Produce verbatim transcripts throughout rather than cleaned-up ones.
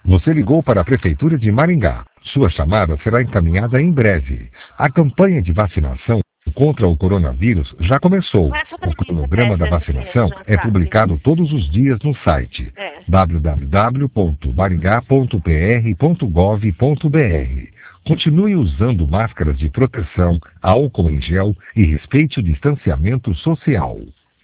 Você ligou para a Prefeitura de Maringá. Sua chamada será encaminhada em breve. A campanha de vacinação contra o coronavírus já começou. O cronograma da vacinação é publicado todos os dias no site É. w w w ponto maringá ponto p r ponto gov ponto b r. Continue usando máscaras de proteção, álcool em gel e respeite o distanciamento social.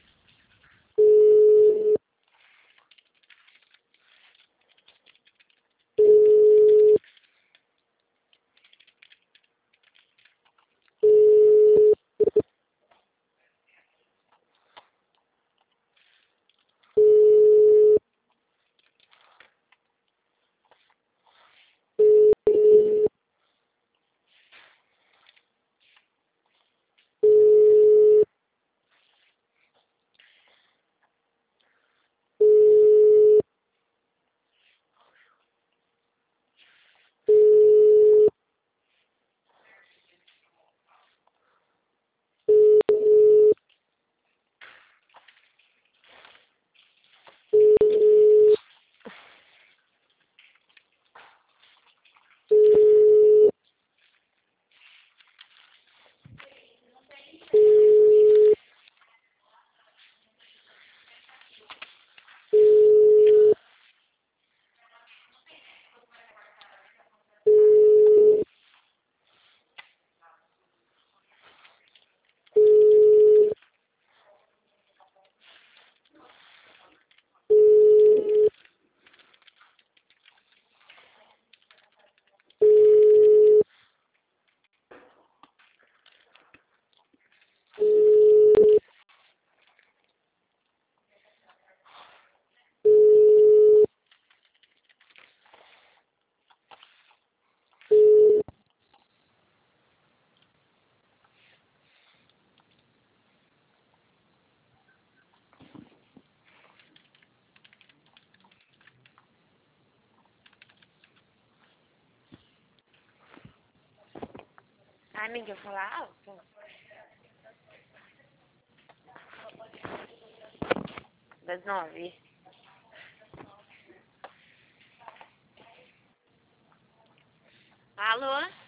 Ai, ninguém falar alto. Das nove. Alô?